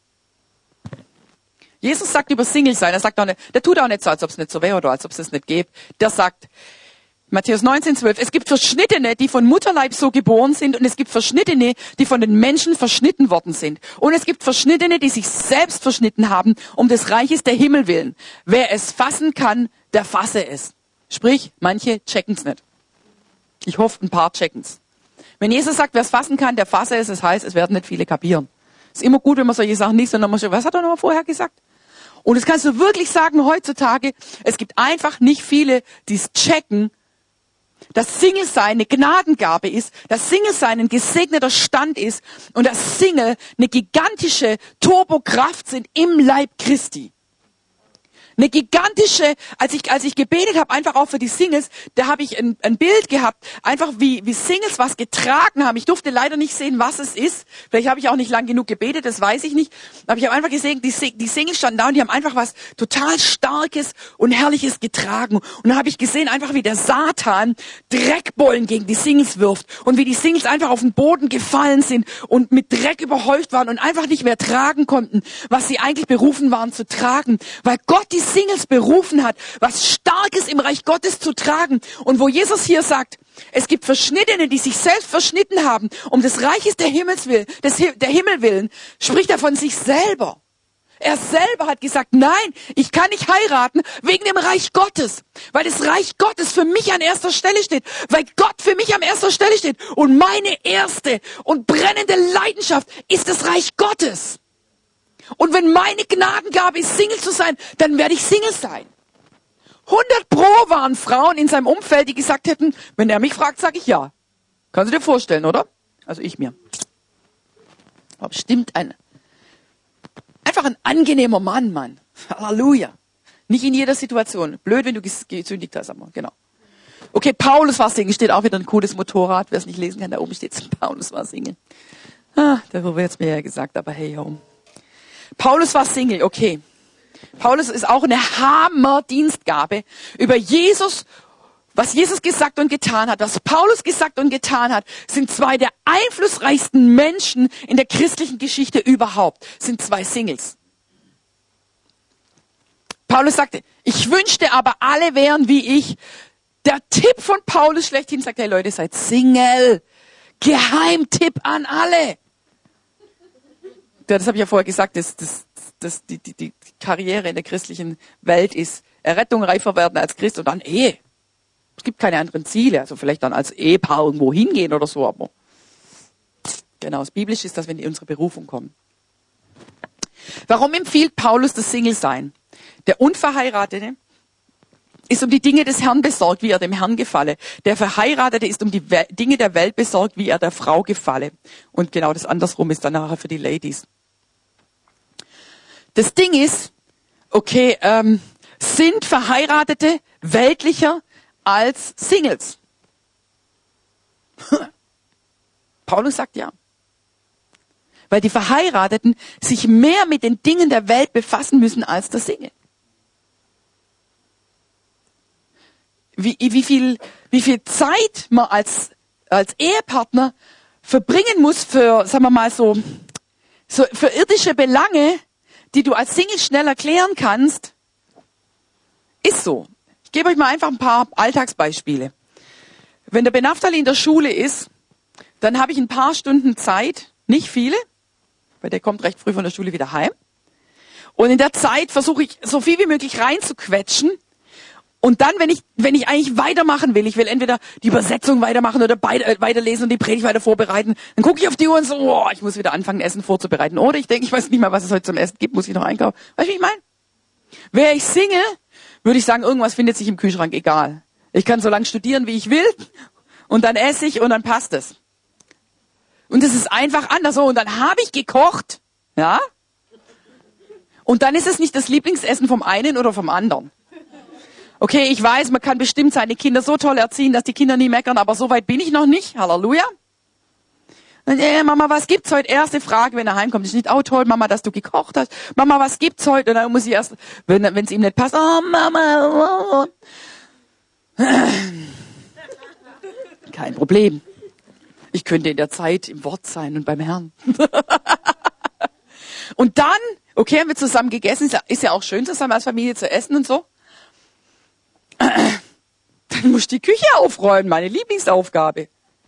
Jesus sagt über Single sein, der tut auch nicht so, als ob es nicht so wäre oder als ob es es nicht gäbe. Der sagt, Matthäus 19,12, es gibt Verschnittene, die von Mutterleib so geboren sind und es gibt Verschnittene, die von den Menschen verschnitten worden sind. Und es gibt Verschnittene, die sich selbst verschnitten haben, um des Reiches der Himmel willen. Wer es fassen kann, der fasse es. Sprich, manche checken's nicht. Ich hoffe, ein paar checken's. Wenn Jesus sagt, wer es fassen kann, der fasse es, das heißt, es werden nicht viele kapieren. Ist immer gut, wenn man solche Sachen liest und dann muss man, was hat er noch mal vorher gesagt? Und das kannst du wirklich sagen heutzutage, es gibt einfach nicht viele, die es checken, dass Single-Sein eine Gnadengabe ist, dass Single-Sein ein gesegneter Stand ist und dass Single eine gigantische Turbokraft sind im Leib Christi. Eine gigantische, als ich gebetet habe, einfach auch für die Singles, da habe ich ein Bild gehabt, einfach wie Singles was getragen haben. Ich durfte leider nicht sehen, was es ist. Vielleicht habe ich auch nicht lang genug gebetet, das weiß ich nicht. Aber ich habe einfach gesehen, die Singles standen da und die haben einfach was total Starkes und Herrliches getragen. Und dann habe ich gesehen, einfach wie der Satan Dreckbollen gegen die Singles wirft und wie die Singles einfach auf den Boden gefallen sind und mit Dreck überhäuft waren und einfach nicht mehr tragen konnten, was sie eigentlich berufen waren zu tragen, weil Gott die Singles berufen hat, was Starkes im Reich Gottes zu tragen. Und wo Jesus hier sagt, es gibt Verschnittene, die sich selbst verschnitten haben, um des Reiches der Himmel willen, spricht er von sich selber. Er selber hat gesagt, nein, ich kann nicht heiraten wegen dem Reich Gottes, weil das Reich Gottes für mich an erster Stelle steht, weil Gott für mich an erster Stelle steht. Und meine erste und brennende Leidenschaft ist das Reich Gottes. Und wenn meine Gnadengabe ist, Single zu sein, dann werde ich Single sein. 100% waren Frauen in seinem Umfeld, die gesagt hätten, wenn er mich fragt, sage ich ja. Kannst du dir vorstellen, oder? Also ich mir. Aber bestimmt einfach ein angenehmer Mann. Halleluja. Nicht in jeder Situation. Blöd, wenn du gesündigt hast, aber genau. Okay, Paulus war Single, steht auch wieder ein cooles Motorrad. Wer es nicht lesen kann, da oben steht Paulus war Single. Darüber wird es mir ja gesagt, aber hey, yo. Paulus war Single, okay. Paulus ist auch eine Hammer-Dienstgabe über Jesus, was Jesus gesagt und getan hat. Was Paulus gesagt und getan hat, sind 2 der einflussreichsten Menschen in der christlichen Geschichte überhaupt. Sind 2 Singles. Paulus sagte, ich wünschte aber alle wären wie ich. Der Tipp von Paulus schlechthin sagt, hey Leute, seid Single. Geheimtipp an alle. Das habe ich ja vorher gesagt, die Karriere in der christlichen Welt ist Errettung, reifer werden als Christ und dann Ehe. Es gibt keine anderen Ziele, also vielleicht dann als Ehepaar irgendwo hingehen oder so, aber genau, das Biblische ist das, wenn die in unsere Berufung kommen. Warum empfiehlt Paulus das Single-Sein? Der Unverheiratete ist um die Dinge des Herrn besorgt, wie er dem Herrn gefalle. Der Verheiratete ist um die Dinge der Welt besorgt, wie er der Frau gefalle. Und genau das andersrum ist dann nachher für die Ladies. Das Ding ist, okay, sind Verheiratete weltlicher als Singles? Paulus sagt ja. Weil die Verheirateten sich mehr mit den Dingen der Welt befassen müssen als der Single. Wie viel Zeit man als Ehepartner verbringen muss für, sagen wir mal so für irdische Belange, die du als Single schnell erklären kannst, ist so. Ich gebe euch mal einfach ein paar Alltagsbeispiele. Wenn der Benaftali in der Schule ist, dann habe ich ein paar Stunden Zeit, nicht viele, weil der kommt recht früh von der Schule wieder heim. Und in der Zeit versuche ich, so viel wie möglich reinzuquetschen. Und dann, wenn ich eigentlich weitermachen will, ich will entweder die Übersetzung weitermachen oder weiterlesen und die Predigt weiter vorbereiten, dann gucke ich auf die Uhr und so, oh, ich muss wieder anfangen, Essen vorzubereiten. Oder ich denke, ich weiß nicht mal, was es heute zum Essen gibt, muss ich noch einkaufen. Weißt du, wie ich meine? Wäre ich Single, würde ich sagen, irgendwas findet sich im Kühlschrank, egal. Ich kann so lange studieren, wie ich will, und dann esse ich und dann passt es. Und es ist einfach anders so. Und dann habe ich gekocht, ja? Und dann ist es nicht das Lieblingsessen vom einen oder vom anderen. Okay, ich weiß, man kann bestimmt seine Kinder so toll erziehen, dass die Kinder nie meckern, aber so weit bin ich noch nicht. Halleluja. Mama, was gibt's heute? Erste Frage, wenn er heimkommt. Ist nicht, oh toll, Mama, dass du gekocht hast. Mama, was gibt's heute? Und dann muss ich erst, wenn es ihm nicht passt, oh Mama. Kein Problem. Ich könnte in der Zeit im Wort sein und beim Herrn. Und dann, okay, haben wir zusammen gegessen. Ist ja auch schön, zusammen als Familie zu essen und so. Dann muss ich die Küche aufräumen, meine Lieblingsaufgabe.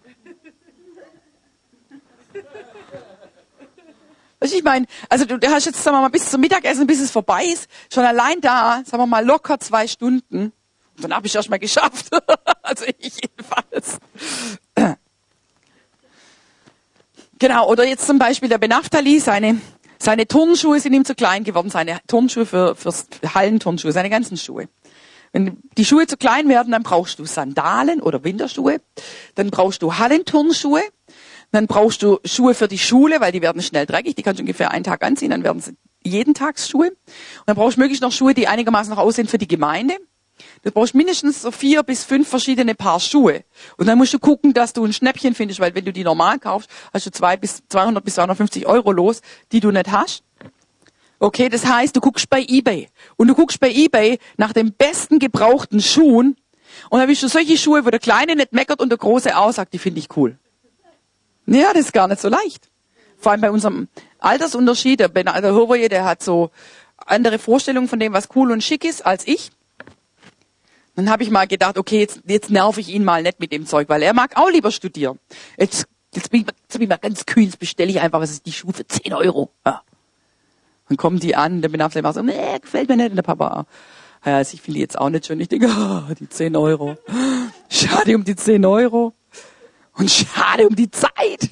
Was ich meine, also du hast jetzt, sagen wir mal, bis zum Mittagessen, bis es vorbei ist, schon allein da, sagen wir mal, locker 2 Stunden. Und dann habe ich erst mal geschafft. Also ich jedenfalls. Genau, oder jetzt zum Beispiel der Benaftali, seine Turnschuhe sind ihm zu klein geworden, seine Turnschuhe fürs Hallenturnschuhe, seine ganzen Schuhe. Wenn die Schuhe zu klein werden, dann brauchst du Sandalen oder Winterschuhe. Dann brauchst du Hallenturnschuhe. Dann brauchst du Schuhe für die Schule, weil die werden schnell dreckig. Die kannst du ungefähr einen Tag anziehen, dann werden sie jeden Tag Schuhe. Und dann brauchst du möglichst noch Schuhe, die einigermaßen noch aussehen für die Gemeinde. Du brauchst mindestens so 4 bis 5 verschiedene Paar Schuhe. Und dann musst du gucken, dass du ein Schnäppchen findest, weil wenn du die normal kaufst, hast du 200 bis 250 Euro los, die du nicht hast. Okay, das heißt, du guckst bei eBay. Und du guckst bei eBay nach den besten gebrauchten Schuhen. Und dann bist du solche Schuhe, wo der Kleine nicht meckert und der Große auch sagt, die finde ich cool. Ja, das ist gar nicht so leicht. Vor allem bei unserem Altersunterschied. Der Hurwoje, der hat so andere Vorstellungen von dem, was cool und schick ist, als ich. Dann habe ich mal gedacht, okay, jetzt nerv ich ihn mal nicht mit dem Zeug, weil er mag auch lieber studieren. Jetzt bin ich mal ganz kühn, jetzt bestelle ich einfach, was ist die Schuhe für 10 Euro. Ja. Dann kommen die an, der Benaftali macht so, nee, gefällt mir nicht. Und der Papa, ja, also ich finde die jetzt auch nicht schön. Ich denke, oh, die 10 Euro. Schade um die 10 Euro. Und schade um die Zeit.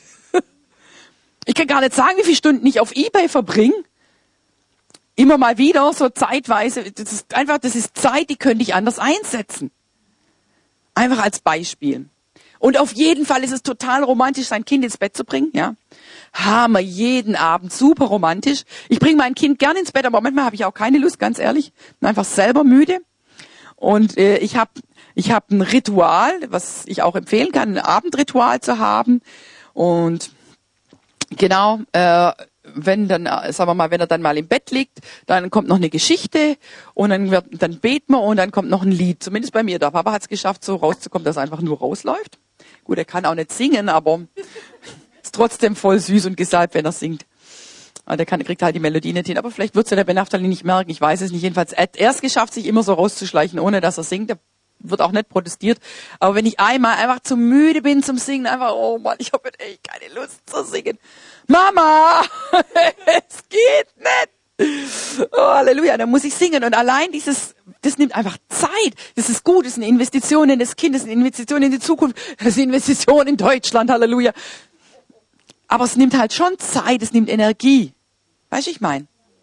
Ich kann gar nicht sagen, wie viele Stunden ich auf eBay verbringe. Immer mal wieder, so zeitweise. Das ist Zeit, die könnte ich anders einsetzen. Einfach als Beispiel. Und auf jeden Fall ist es total romantisch, sein Kind ins Bett zu bringen, ja. Hammer, jeden Abend, super romantisch. Ich bringe mein Kind gerne ins Bett, aber manchmal habe ich auch keine Lust, ganz ehrlich. Bin einfach selber müde. Und ich hab ein Ritual, was ich auch empfehlen kann, ein Abendritual zu haben. Und genau, wenn er dann mal im Bett liegt, dann kommt noch eine Geschichte und dann beten wir und dann kommt noch ein Lied. Zumindest bei mir. Der Papa hat es geschafft, so rauszukommen, dass er einfach nur rausläuft. Gut, er kann auch nicht singen, aber ist trotzdem voll süß und gesalbt, wenn er singt. Der kriegt halt die Melodie nicht hin. Aber vielleicht wird es ja der Benaftali nicht merken. Ich weiß es nicht. Jedenfalls, er hat erst geschafft, sich immer so rauszuschleichen, ohne dass er singt. Der wird auch nicht protestiert. Aber wenn ich einmal einfach zu müde bin zum Singen, einfach, oh Mann, ich habe echt keine Lust zu singen. Mama, es geht nicht. Oh, Halleluja, dann muss ich singen. Und allein das nimmt einfach Zeit. Das ist gut, das ist eine Investition in das Kind, das ist eine Investition in die Zukunft, das ist eine Investition in Deutschland, Halleluja. Aber es nimmt halt schon Zeit, es nimmt Energie. Weißt du, ich meine?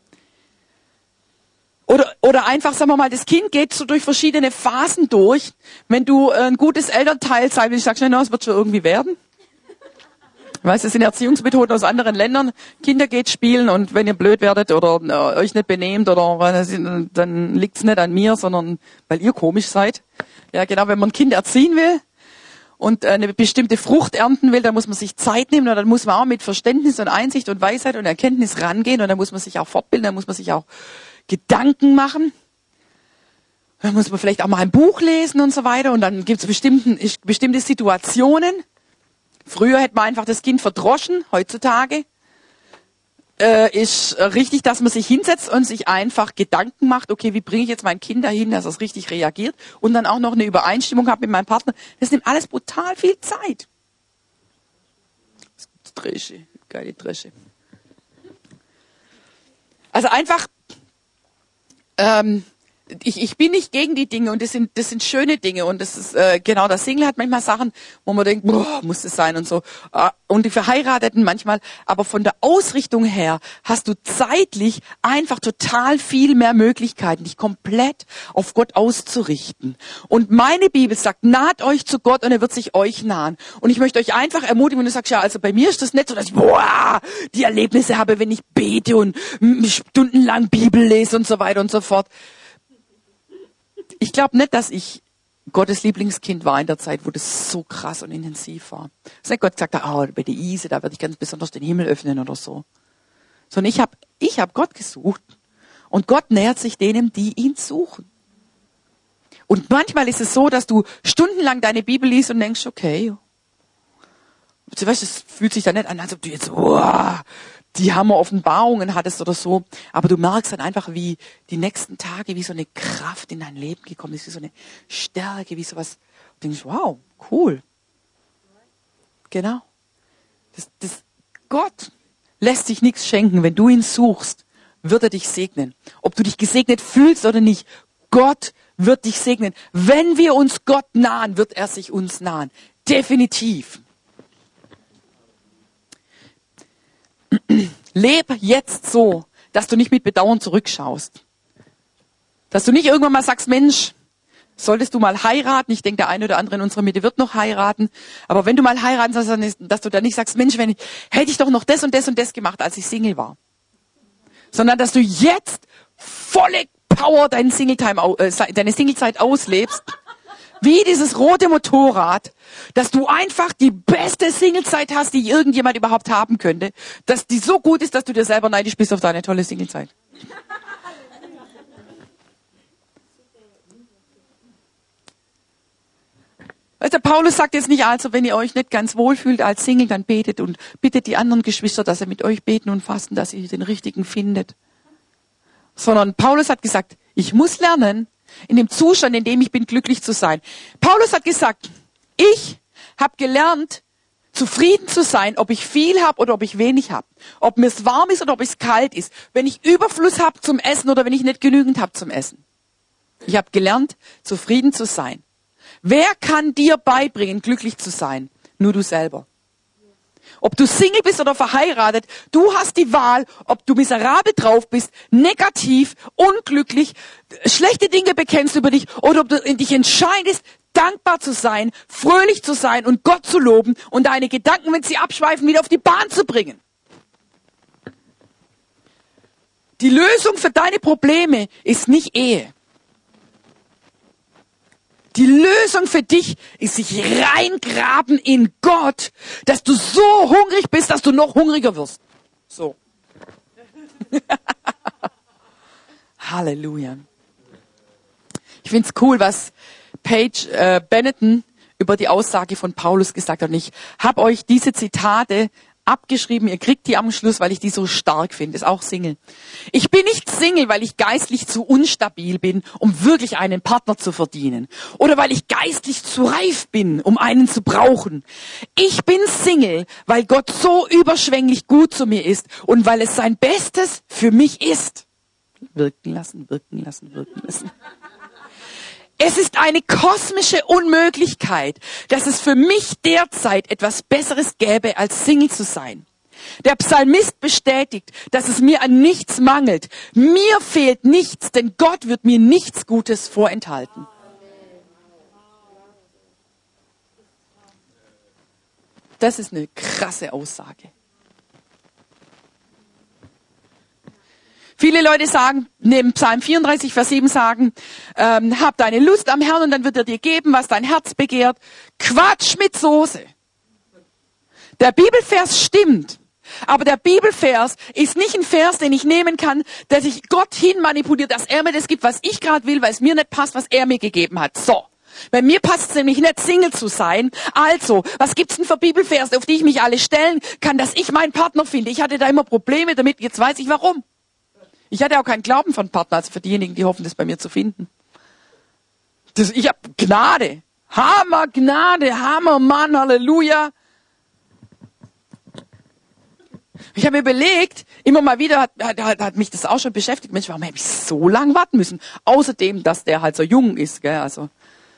Oder einfach, sagen wir mal, das Kind geht so durch verschiedene Phasen durch. Wenn du ein gutes Elternteil sein willst, sagst du, na, es wird schon irgendwie werden. Weißt du, das sind Erziehungsmethoden aus anderen Ländern. Kinder geht spielen und wenn ihr blöd werdet oder euch nicht benehmt oder dann liegt's nicht an mir, sondern weil ihr komisch seid. Ja, genau, wenn man ein Kind erziehen will. und eine bestimmte Frucht ernten will, dann muss man sich Zeit nehmen und dann muss man auch mit Verständnis und Einsicht und Weisheit und Erkenntnis rangehen und dann muss man sich auch fortbilden, dann muss man sich auch Gedanken machen. Dann muss man vielleicht auch mal ein Buch lesen und so weiter und dann gibt es bestimmte Situationen. Früher hätte man einfach das Kind verdroschen, heutzutage ist richtig, dass man sich hinsetzt und sich einfach Gedanken macht, okay, wie bringe ich jetzt mein Kind dahin, dass es richtig reagiert und dann auch noch eine Übereinstimmung hat mit meinem Partner. Das nimmt alles brutal viel Zeit. Das gibt's Dresche, geile Dresche. Also einfach, ich bin nicht gegen die Dinge und das sind schöne Dinge und das ist genau, der Single hat manchmal Sachen, wo man denkt, boah, muss es sein und so. Und die Verheirateten manchmal, aber von der Ausrichtung her hast du zeitlich einfach total viel mehr Möglichkeiten, dich komplett auf Gott auszurichten. Und meine Bibel sagt, naht euch zu Gott und er wird sich euch nahen. Und ich möchte euch einfach ermutigen, wenn du sagst, ja, also bei mir ist das nicht so, dass ich die Erlebnisse habe, wenn ich bete und stundenlang Bibel lese und so weiter und so fort. Ich glaube nicht, dass ich Gottes Lieblingskind war in der Zeit, wo das so krass und intensiv war. Dass nicht Gott gesagt hat, bei der Ise, da werde ich ganz besonders den Himmel öffnen oder so. Sondern ich hab Gott gesucht. Und Gott nähert sich denen, die ihn suchen. Und manchmal ist es so, dass du stundenlang deine Bibel liest und denkst, okay, du weißt, es fühlt sich dann nicht an, als ob du jetzt, die Hammer-Offenbarungen hattest oder so. Aber du merkst dann einfach, wie die nächsten Tage, wie so eine Kraft in dein Leben gekommen ist, wie so eine Stärke, wie sowas. Du denkst, wow, cool. Genau. Gott lässt sich nichts schenken. Wenn du ihn suchst, wird er dich segnen. Ob du dich gesegnet fühlst oder nicht, Gott wird dich segnen. Wenn wir uns Gott nahen, wird er sich uns nahen. Definitiv. Leb jetzt so, dass du nicht mit Bedauern zurückschaust. Dass du nicht irgendwann mal sagst, Mensch, solltest du mal heiraten. Ich denke, der eine oder andere in unserer Mitte wird noch heiraten. Aber wenn du mal heiraten sollst, dass du dann nicht sagst, Mensch, hätte ich doch noch das und das und das gemacht, als ich Single war. Sondern, dass du jetzt volle Power deine Singlezeit auslebst. Wie dieses rote Motorrad, dass du einfach die beste Singlezeit hast, die irgendjemand überhaupt haben könnte, dass die so gut ist, dass du dir selber neidisch bist auf deine tolle Singlezeit. Weißt du, Paulus sagt jetzt nicht, also wenn ihr euch nicht ganz wohlfühlt als Single, dann betet und bittet die anderen Geschwister, dass sie mit euch beten und fasten, dass ihr den Richtigen findet. Sondern Paulus hat gesagt, ich muss lernen, in dem Zustand, in dem ich bin, glücklich zu sein. Paulus hat gesagt, ich habe gelernt, zufrieden zu sein, ob ich viel habe oder ob ich wenig habe. Ob mir es warm ist oder ob es kalt ist. Wenn ich Überfluss habe zum Essen oder wenn ich nicht genügend habe zum Essen. Ich habe gelernt, zufrieden zu sein. Wer kann dir beibringen, glücklich zu sein? Nur du selber. Ob du Single bist oder verheiratet, du hast die Wahl, ob du miserabel drauf bist, negativ, unglücklich, schlechte Dinge bekennst über dich oder ob du dich entscheidest, dankbar zu sein, fröhlich zu sein und Gott zu loben und deine Gedanken, wenn sie abschweifen, wieder auf die Bahn zu bringen. Die Lösung für deine Probleme ist nicht Ehe. Die Lösung für dich ist sich reingraben in Gott, dass du so hungrig bist, dass du noch hungriger wirst. So. Halleluja. Ich find's cool, was Paige Benetton über die Aussage von Paulus gesagt hat. Und ich habe euch diese Zitate abgeschrieben. Ihr kriegt die am Schluss, weil ich die so stark finde. Ist auch Single. Ich bin nicht Single, weil ich geistlich zu unstabil bin, um wirklich einen Partner zu verdienen. Oder weil ich geistlich zu reif bin, um einen zu brauchen. Ich bin Single, weil Gott so überschwänglich gut zu mir ist und weil es sein Bestes für mich ist. Wirken lassen, wirken lassen, wirken lassen. Es ist eine kosmische Unmöglichkeit, dass es für mich derzeit etwas Besseres gäbe, als Single zu sein. Der Psalmist bestätigt, dass es mir an nichts mangelt. Mir fehlt nichts, denn Gott wird mir nichts Gutes vorenthalten. Das ist eine krasse Aussage. Viele Leute sagen, neben Psalm 34, Vers 7 sagen, hab deine Lust am Herrn und dann wird er dir geben, was dein Herz begehrt. Quatsch mit Soße. Der Bibelvers stimmt. Aber der Bibelvers ist nicht ein Vers, den ich nehmen kann, dass ich Gott hin manipuliert, dass er mir das gibt, was ich gerade will, weil es mir nicht passt, was er mir gegeben hat. So. Bei mir passt es nämlich nicht, Single zu sein. Also, was gibt's denn für Bibelverse, auf die ich mich alle stellen kann, dass ich meinen Partner finde? Ich hatte da immer Probleme damit, jetzt weiß ich warum. Ich hatte auch keinen Glauben von Partner, also für diejenigen, die hoffen, das bei mir zu finden. Ich habe Gnade. Hammer Gnade, Hammer Mann, Halleluja. Ich habe mir überlegt, immer mal wieder hat mich das auch schon beschäftigt. Mensch, warum habe ich so lange warten müssen? Außerdem, dass der halt so jung ist, gell, also.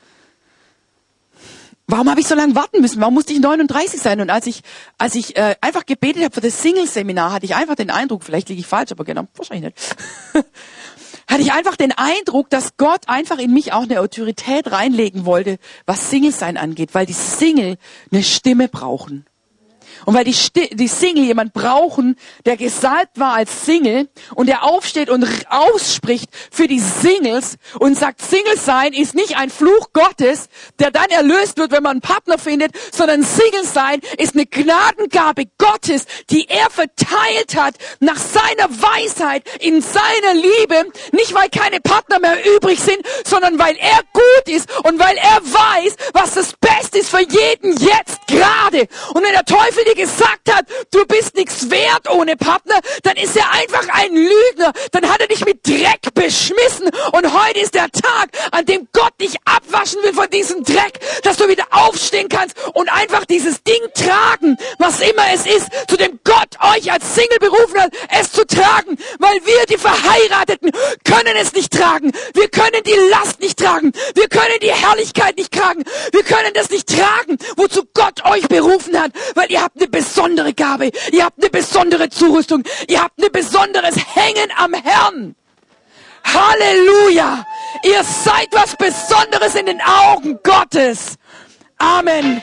Warum habe ich so lange warten müssen? Warum musste ich 39 sein? Und als ich einfach gebetet habe für das Single-Seminar, hatte ich einfach den Eindruck, vielleicht liege ich falsch, aber genau, wahrscheinlich nicht, hatte ich einfach den Eindruck, dass Gott einfach in mich auch eine Autorität reinlegen wollte, was Single-Sein angeht, weil die Single eine Stimme brauchen. Und weil die Single jemand brauchen, der gesalbt war als Single und der aufsteht und ausspricht für die Singles und sagt, Single sein ist nicht ein Fluch Gottes, der dann erlöst wird, wenn man einen Partner findet, sondern Single sein ist eine Gnadengabe Gottes, die er verteilt hat nach seiner Weisheit, in seiner Liebe, nicht weil keine Partner mehr übrig sind, sondern weil er gut ist und weil er weiß, was das Beste ist für jeden jetzt gerade. Und wenn der Teufel dir gesagt hat, du bist nichts wert ohne Partner, dann ist er einfach ein Lügner. Dann hat er dich mit Dreck beschmissen. Und heute ist der Tag, an dem Gott dich abwaschen will von diesem Dreck, dass du wieder aufstehen kannst und einfach dieses Ding tragen, was immer es ist, zu dem Gott euch als Single berufen hat, es zu tragen. Weil wir, die Verheirateten, können es nicht tragen. Wir können die Last nicht tragen. Wir können die Herrlichkeit nicht tragen. Wir können das nicht tragen, wozu Gott euch berufen hat, weil ihr habt eine besondere Gabe, ihr habt eine besondere Zurüstung, ihr habt ein besonderes Hängen am Herrn. Halleluja! Ihr seid was Besonderes in den Augen Gottes. Amen.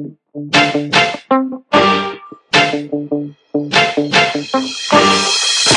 Paul.